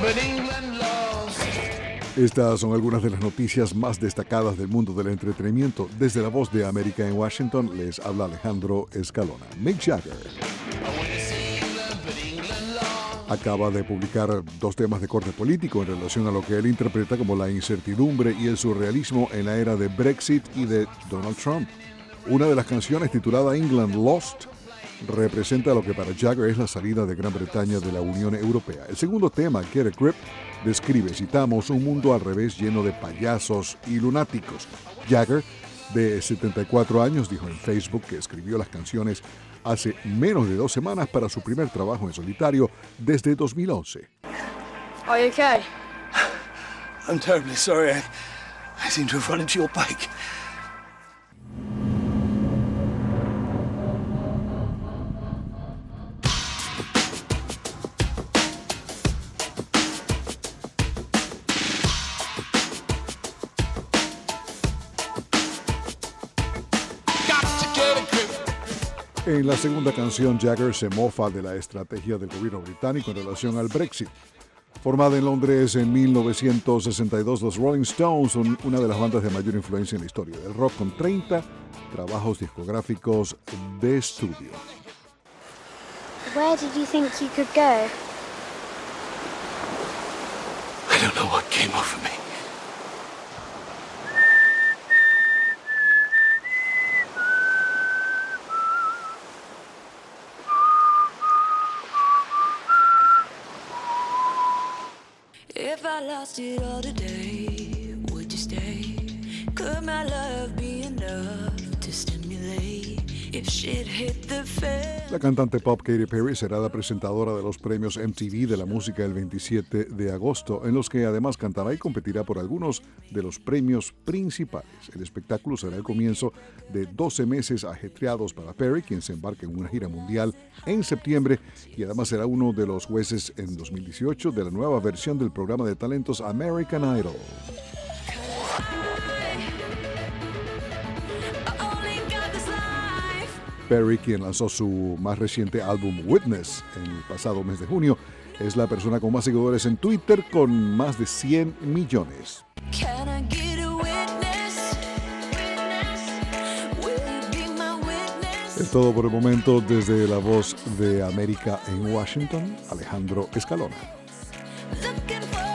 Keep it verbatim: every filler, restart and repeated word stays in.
Estas son algunas de las noticias más destacadas del mundo del entretenimiento. Desde la Voz de América en Washington les habla Alejandro Escalona. Mick Jagger acaba de publicar dos temas de corte político en relación a lo que él interpreta como la incertidumbre y el surrealismo en la era de Brexit y de Donald Trump. Una de las canciones, titulada England Lost, representa lo que para Jagger es la salida de Gran Bretaña de la Unión Europea. El segundo tema, Get a Grip, describe, citamos, un mundo al revés lleno de payasos y lunáticos. Jagger, de setenta y cuatro años, dijo en Facebook que escribió las canciones hace menos de dos semanas para su primer trabajo en solitario desde dos mil once. Are you okay? I'm terribly sorry. I, I seem to have run into your bike. En la segunda canción, Jagger se mofa de la estrategia del gobierno británico en relación al Brexit. Formada en Londres en mil novecientos sesenta y dos, los Rolling Stones son una de las bandas de mayor influencia en la historia del rock, con treinta trabajos discográficos de estudio. Where did you think you could go? I don't know what came over me. If I lost it all today, would you stay? Could my love be enough to stimulate? If shit hit the fan. La cantante pop Katy Perry será la presentadora de los premios M T V de la música el veintisiete de agosto, en los que además cantará y competirá por algunos de los premios principales. El espectáculo será el comienzo de doce meses ajetreados para Perry, quien se embarca en una gira mundial en septiembre, y además será uno de los jueces en dos mil dieciocho de la nueva versión del programa de talentos American Idol. Perry, quien lanzó su más reciente álbum Witness en el pasado mes de junio, es la persona con más seguidores en Twitter, con más de cien millones. Es todo por el momento. Desde la Voz de América en Washington, Alejandro Escalona. Looking for